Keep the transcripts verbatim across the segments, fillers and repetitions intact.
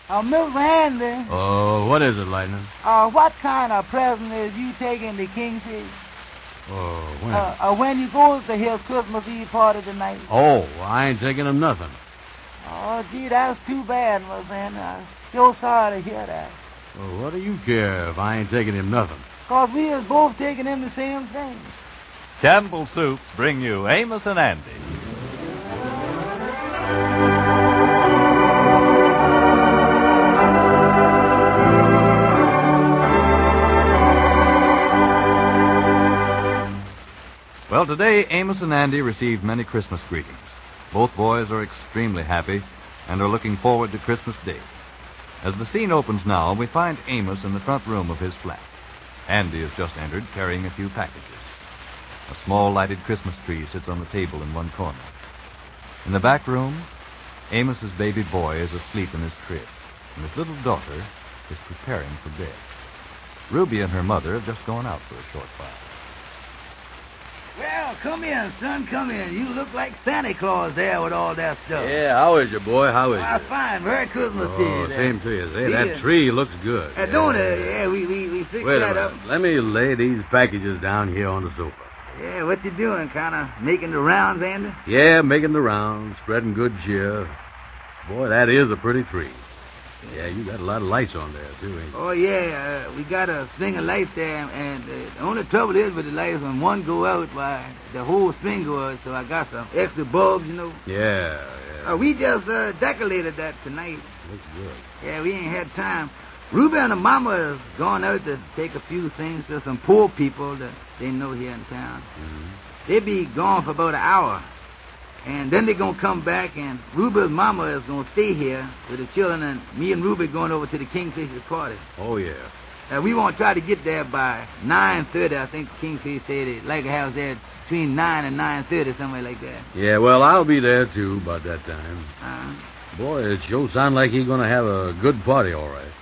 Uh, Miss Handy. Oh, what is it, Lightning? Uh, what kind of present is you taking to Kingfish? Oh, when? Uh, uh, when you go to his Christmas Eve party tonight. Oh, I ain't taking him nothing. Oh, gee, that's too bad, Miss Handy. I'm so sorry to hear that. Well, what do you care if I ain't taking him nothing? Because we is both taking him the same thing. Campbell Soups bring you Amos and Andy. Well, today, Amos and Andy received many Christmas greetings. Both boys are extremely happy and are looking forward to Christmas Day. As the scene opens now, we find Amos in the front room of his flat. Andy has just entered, carrying a few packages. A small lighted Christmas tree sits on the table in one corner. In the back room, Amos's baby boy is asleep in his crib, and his little daughter is preparing for bed. Ruby and her mother have just gone out for a short while. Well, come in, son, come in. You look like Santa Claus there with all that stuff. Yeah, how is you, boy? How is Ah, you? fine. Merry Christmas to Oh, you. there. same to you. Hey, See that ya. tree looks good. Uh, don't it? Yeah, we, we, we fixed Wait a that minute. up. Let me lay these packages down here on the sofa. Yeah, what you doing? Kind of making the rounds, Andy? Yeah, making the rounds, spreading good cheer. Boy, that is a pretty tree. Yeah, you got a lot of lights on there, too, ain't you? Oh, yeah. Uh, we got a string of lights there, and uh, the only trouble is with the lights, when one go out, why, the whole string go out, so I got some extra bulbs, you know. Yeah, yeah. Uh, we just uh, decorated that tonight. Looks good. Yeah, we ain't had time. Ruby and her mama has gone out to take a few things to some poor people that they know here in town. Mm-hmm. They be gone for about an hour. And then they're going to come back, and Ruby's mama is going to stay here with the children, and me and Ruby going over to the Kingfisher's party. Oh, yeah. Uh, we want to try to get there by nine thirty. I think Kingfish said they'd like to have us there between nine and nine thirty, something like that. Yeah, well, I'll be there, too, about that time. Uh, Boy, it sure sounds like he's going to have a good party, all right.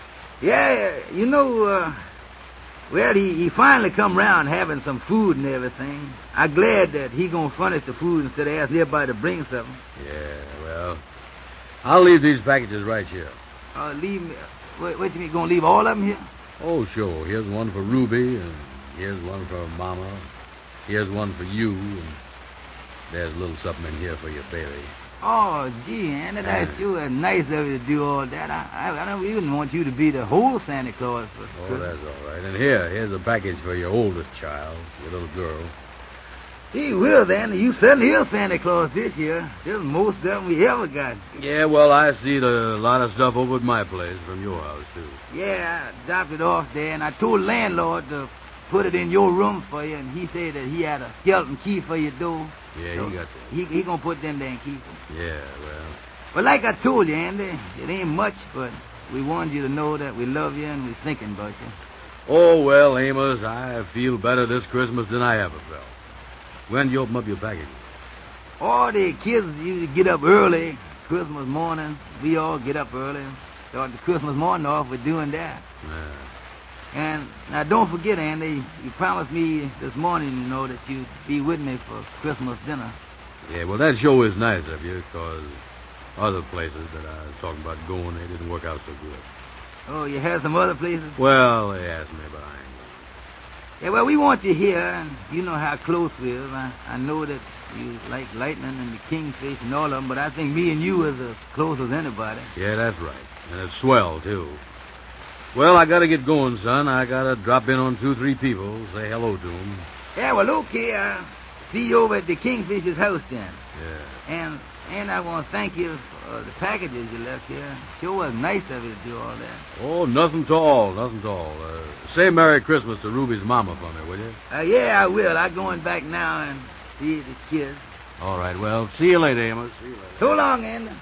yeah, you know, uh, well, he, he finally come round having some food and everything. I'm glad that he going to furnish the food instead of asking everybody to bring something. Yeah, well, I'll leave these packages right here. Uh, leave me. What, what you mean, going to leave all of them here? Oh, sure. Here's one for Ruby, and here's one for Mama. Here's one for you, and there's a little something in here for your baby. Oh, gee, Andy, that's sure nice of you to do all that. I, I, I don't even want you to be the whole Santa Claus for Oh, Christmas. that's all right. And here, here's a package for your oldest child, your little girl. Gee whiz, Andy, you certainly is Santa Claus this year. This is the most of them we ever got. Yeah, well, I see a lot of stuff over at my place from your house, too. Yeah, I dropped it off there, and I told the landlord to put it in your room for you, and he said that he had a skeleton key for your door. Yeah, So he got that. He, he gonna put them there and keep them. Yeah, well. But like I told you, Andy, it ain't much, but we wanted you to know that we love you and we're thinking about you. Oh, well, Amos, I feel better this Christmas than I ever felt. When do you open up your package? All the kids usually get up early Christmas morning. We all get up early and start the Christmas morning off with doing that. Yeah. And now don't forget, Andy, you promised me this morning, you know, that you'd be with me for Christmas dinner. Yeah, well, that sure is nice of you, because other places that I was talking about going, they didn't work out so good. Oh, you had some other places? Well, they asked me, but I ain't going. Yeah, well, we want you here, and you know how close we are. I, I know that you like Lightning and the Kingfish and all of them, but I think me and you is as close as anybody. Yeah, that's right. And it's swell, too. Well, I gotta get going, son. I gotta drop in on two, three people, say hello to them. Yeah, well, okay. I'll see you over at the Kingfisher's house then. Yeah. And and I want to thank you for the packages you left here. Sure was nice of you to do all that. Oh, nothing to all, nothing to all. Uh, say Merry Christmas to Ruby's mama for me, will you? Uh, yeah, I will. I'm going back now and see the kids. All right, well, see you later, Amos. See you later. So long, Andy.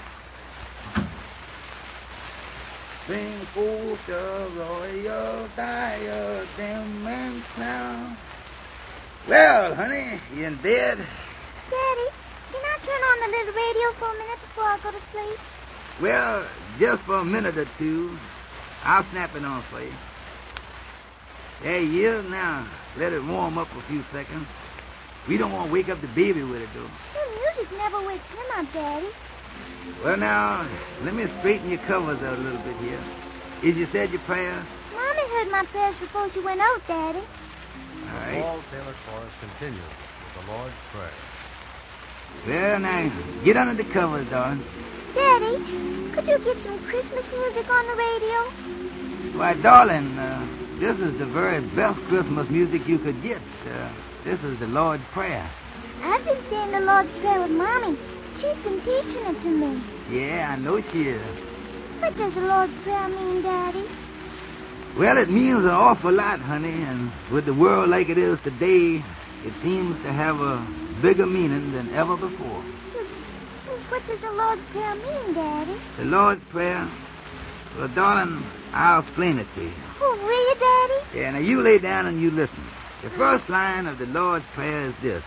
Bring forth the royal diadem and crown. Well, honey, you in bed? Daddy, can I turn on the little radio for a minute before I go to sleep? Well, just for a minute or two. I'll snap it on for you. There he is now. Let it warm up a few seconds. We don't want to wake up the baby with it, though. The music never wakes him up, Daddy. Well, now, let me straighten your covers out a little bit here. Is you said your prayers? Mommy heard my prayers before she went out, Daddy. All right. Paul Taylor Chorus continues with the Lord's Prayer. Well, now, get under the covers, darling. Daddy, could you get some Christmas music on the radio? Why, darling, uh, this is the very best Christmas music you could get. Uh, this is the Lord's Prayer. I've been saying the Lord's Prayer with Mommy. She's been teaching it to me. Yeah, I know she is. What does the Lord's Prayer mean, Daddy? Well, it means an awful lot, honey, and with the world like it is today, it seems to have a bigger meaning than ever before. What does the Lord's Prayer mean, Daddy? The Lord's Prayer? Well, darling, I'll explain it to you. Oh, will you, Daddy? Yeah, now you lay down and you listen. The first line of the Lord's Prayer is this.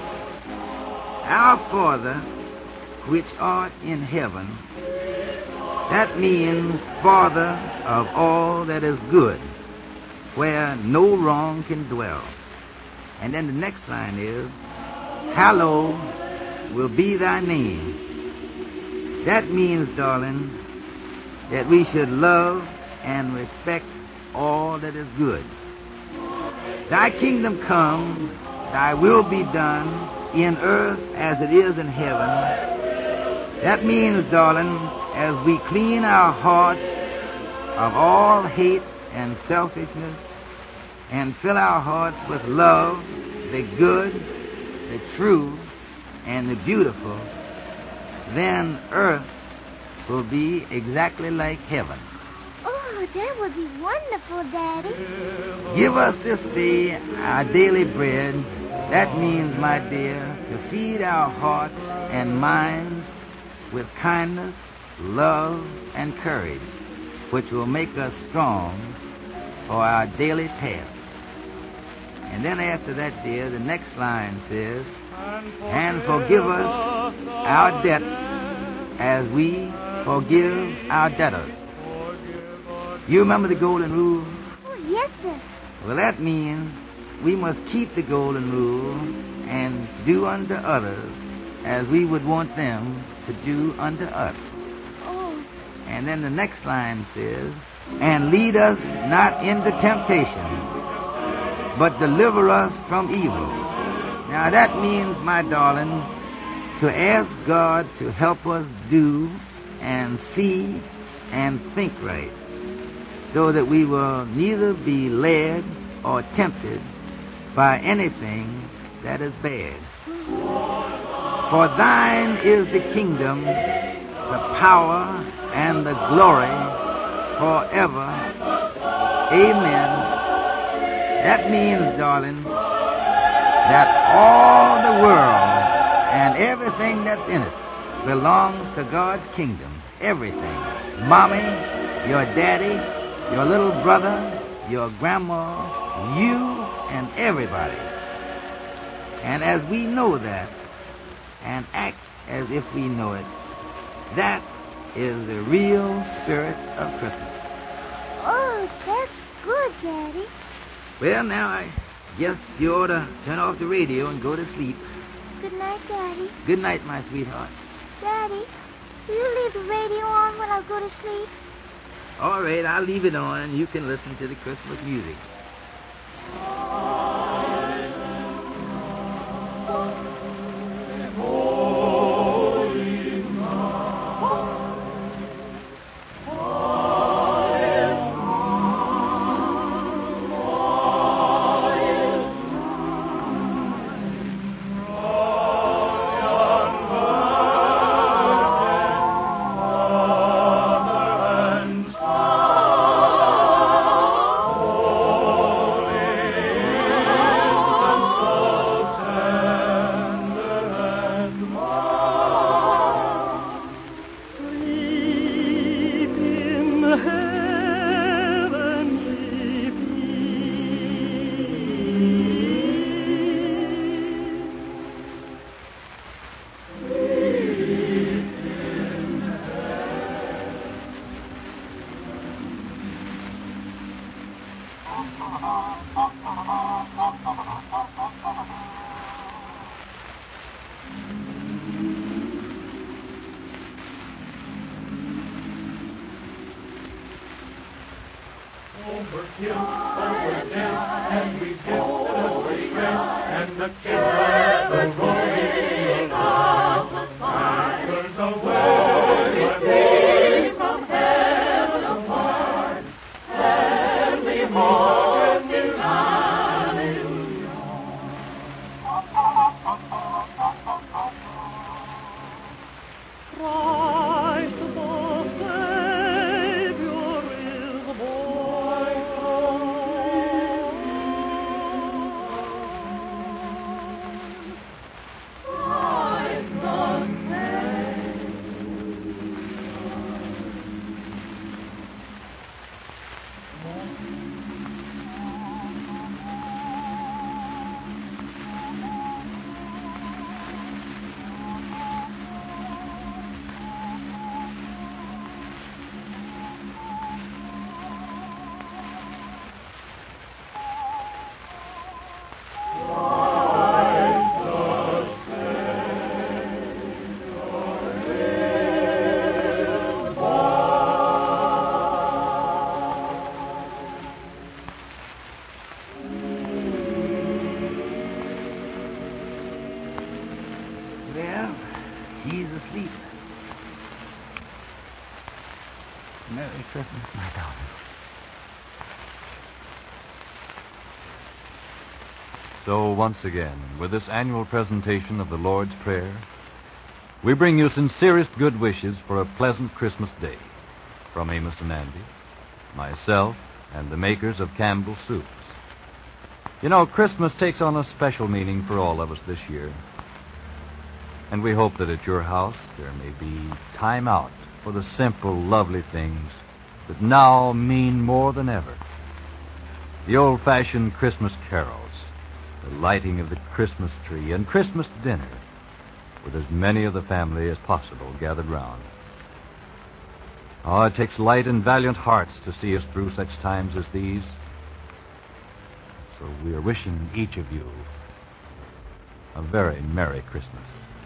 Our Father, which art in heaven. That means Father of all that is good, where no wrong can dwell. And then the next line is, hallowed will be thy name. That means, darling, that we should love and respect all that is good. Thy kingdom come, thy will be done in earth as it is in heaven. That means, darling, as we clean our hearts of all hate and selfishness and fill our hearts with love, the good, the true, and the beautiful, then earth will be exactly like heaven. Oh, that would be wonderful, Daddy. Give us this day our daily bread. That means, my dear, to feed our hearts and minds with kindness, love, and courage, which will make us strong for our daily task. And then after that, dear, the next line says, and forgive us our debts as we forgive our debtors. You remember the golden rule? Oh, yes, sir. Well, that means we must keep the golden rule and do unto others as we would want them to do unto us. Oh. And then the next line says, and lead us not into temptation, but deliver us from evil. Now that means, my darling, to ask God to help us do and see and think right, so that we will neither be led or tempted by anything that is bad. For thine is the kingdom, the power, and the glory forever. Amen. That means, darling, that all the world and everything that's in it belongs to God's kingdom. Everything. Mommy, your daddy, your little brother, your grandma, you, and everybody. And as we know that, and act as if we know it, that is the real spirit of Christmas. Oh, that's good, Daddy. Well, now, I guess you ought to turn off the radio and go to sleep. Good night, Daddy. Good night, my sweetheart. Daddy, will you leave the radio on when I go to sleep? All right, I'll leave it on, and you can listen to the Christmas music. Oh over hill, over dale, and we did as we ran, and the kids heard the rolling of the sky. There's a word came from heaven above, and we mourned in hallelujah. Christ the Savior is born. Christ the Savior. Well, he's asleep. Merry Christmas, my darling. So, once again, with this annual presentation of the Lord's Prayer, we bring you sincerest good wishes for a pleasant Christmas day from Amos and Andy, myself, and the makers of Campbell Soups. You know, Christmas takes on a special meaning for all of us this year. And we hope that at your house there may be time out for the simple, lovely things that now mean more than ever. The old-fashioned Christmas carols, the lighting of the Christmas tree, and Christmas dinner, with as many of the family as possible gathered round. Oh, it takes light and valiant hearts to see us through such times as these. So we are wishing each of you a very Merry Christmas.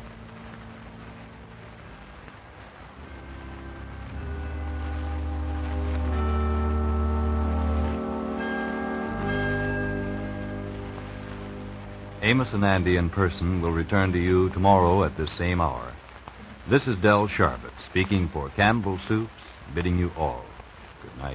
Amos and Andy in person will return to you tomorrow at this same hour. This is Del Sharbutt speaking for Campbell Soups, bidding you all good night.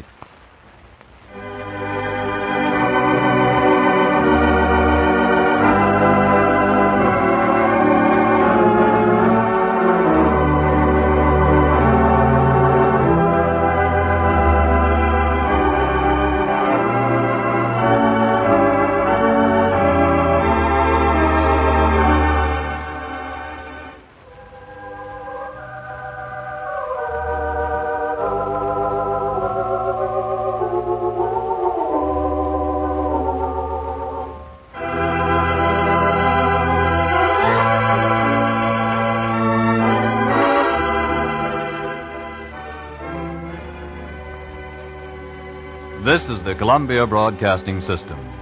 This is the Columbia Broadcasting System.